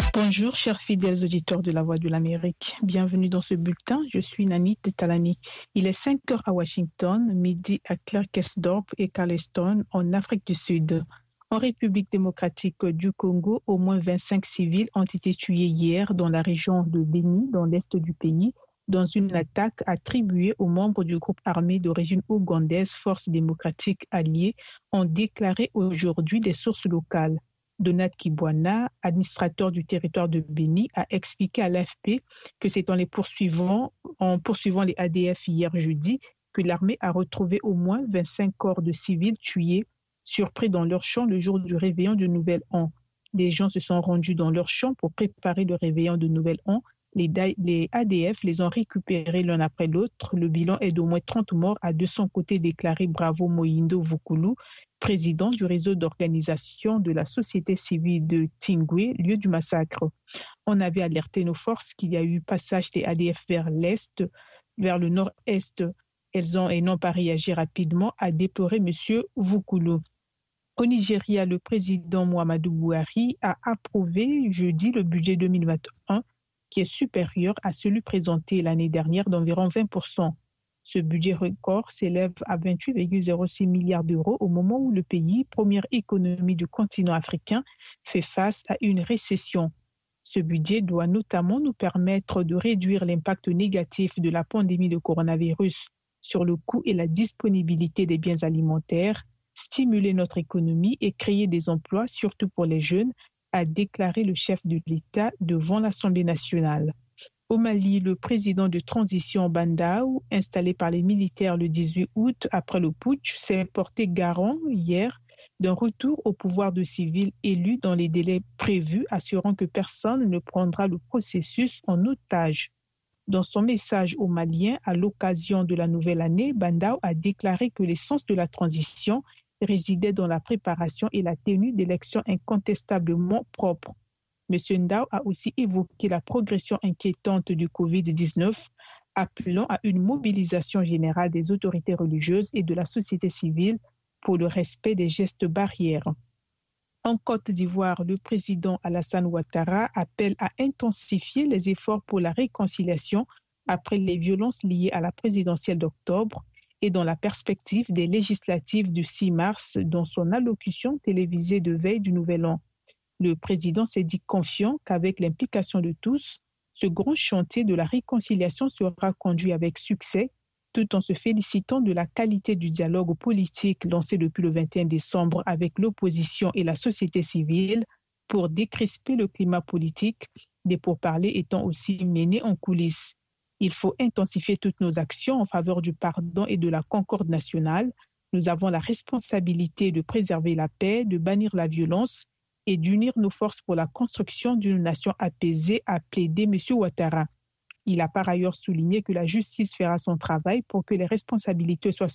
Bonjour, chers fidèles auditeurs de la Voix de l'Amérique. Bienvenue dans ce bulletin. Je suis Nani Tetalani. Il est 5 heures à Washington, midi à Klerksdorp et Charleston, en Afrique du Sud. En République démocratique du Congo, au moins 25 civils ont été tués hier dans la région de Beni, dans l'est du pays, dans une attaque attribuée aux membres du groupe armé d'origine ougandaise Force démocratique alliée, ont déclaré aujourd'hui des sources locales. Donat Kibwana, administrateur du territoire de Beni, a expliqué à l'AFP que c'est en poursuivant les ADF hier jeudi que l'armée a retrouvé au moins 25 corps de civils tués, surpris dans leur champ le jour du réveillon de Nouvel An. Des gens se sont rendus dans leur champ pour préparer le réveillon de Nouvel An. Les ADF les ont récupérés l'un après l'autre. Le bilan est d'au moins 30 morts, a de son côté déclaré Bravo Mohindo Vukulu, président du réseau d'organisation de la société civile de Tingwe, lieu du massacre. On avait alerté nos forces qu'il y a eu passage des ADF vers l'est, vers le nord-est. Elles n'ont pas réagi rapidement, a déploré M. Vukulu. Au Nigeria, le président Muhammadu Buhari a approuvé jeudi le budget 2021 qui est supérieur à celui présenté l'année dernière d'environ 20%. Ce budget record s'élève à 28,06 milliards d'euros au moment où le pays, première économie du continent africain, fait face à une récession. Ce budget doit notamment nous permettre de réduire l'impact négatif de la pandémie de coronavirus sur le coût et la disponibilité des biens alimentaires, stimuler notre économie et créer des emplois, surtout pour les jeunes, a déclaré le chef de l'État devant l'Assemblée nationale. Au Mali, le président de transition Bandaou, installé par les militaires le 18 août après le putsch, s'est porté garant hier d'un retour au pouvoir de civils élus dans les délais prévus, assurant que personne ne prendra le processus en otage. Dans son message aux Maliens à l'occasion de la nouvelle année, Bandaou a déclaré que l'essence de la transition résidait dans la préparation et la tenue d'élections incontestablement propres. M. Ndao a aussi évoqué la progression inquiétante du Covid-19, appelant à une mobilisation générale des autorités religieuses et de la société civile pour le respect des gestes barrières. En Côte d'Ivoire, le président Alassane Ouattara appelle à intensifier les efforts pour la réconciliation après les violences liées à la présidentielle d'octobre et dans la perspective des législatives du 6 mars dans son allocution télévisée de veille du Nouvel An. Le président s'est dit confiant qu'avec l'implication de tous, ce grand chantier de la réconciliation sera conduit avec succès, tout en se félicitant de la qualité du dialogue politique lancé depuis le 21 décembre avec l'opposition et la société civile pour décrisper le climat politique, des pourparlers étant aussi menés en coulisses. Il faut intensifier toutes nos actions en faveur du pardon et de la concorde nationale. Nous avons la responsabilité de préserver la paix, de bannir la violence et d'unir nos forces pour la construction d'une nation apaisée, a plaidé M. Ouattara. Il a par ailleurs souligné que la justice fera son travail pour que les responsabilités soient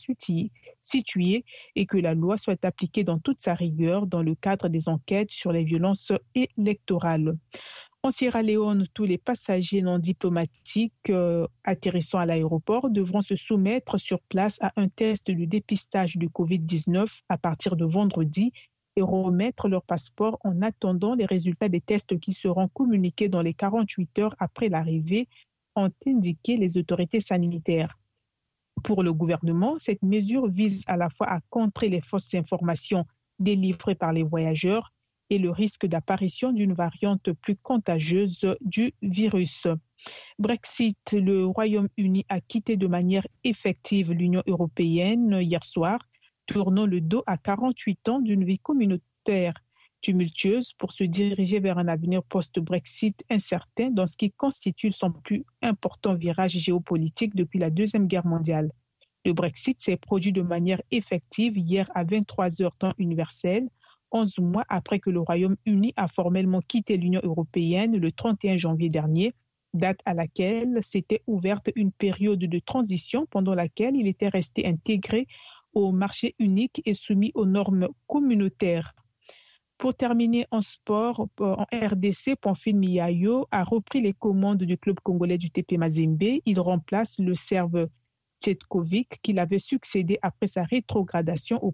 situées et que la loi soit appliquée dans toute sa rigueur dans le cadre des enquêtes sur les violences électorales. En Sierra Leone, tous les passagers non diplomatiques atterrissant à l'aéroport devront se soumettre sur place à un test de dépistage du Covid-19 à partir de vendredi et remettre leur passeport en attendant les résultats des tests qui seront communiqués dans les 48 heures après l'arrivée, ont indiqué les autorités sanitaires. Pour le gouvernement, cette mesure vise à la fois à contrer les fausses informations délivrées par les voyageurs et le risque d'apparition d'une variante plus contagieuse du virus. Brexit, le Royaume-Uni a quitté de manière effective l'Union européenne hier soir, tournant le dos à 48 ans d'une vie communautaire tumultueuse pour se diriger vers un avenir post-Brexit incertain dans ce qui constitue son plus important virage géopolitique depuis la Deuxième Guerre mondiale. Le Brexit s'est produit de manière effective hier à 23h temps universel, 11 mois après que le Royaume-Uni a formellement quitté l'Union européenne le 31 janvier dernier, date à laquelle s'était ouverte une période de transition pendant laquelle il était resté intégré au marché unique et soumis aux normes communautaires. Pour terminer en sport, en RDC, Pamphile Miayo a repris les commandes du club congolais du TP Mazembe. Il remplace le Serbe Tchetkovic qui l'avait succédé après sa rétrogradation au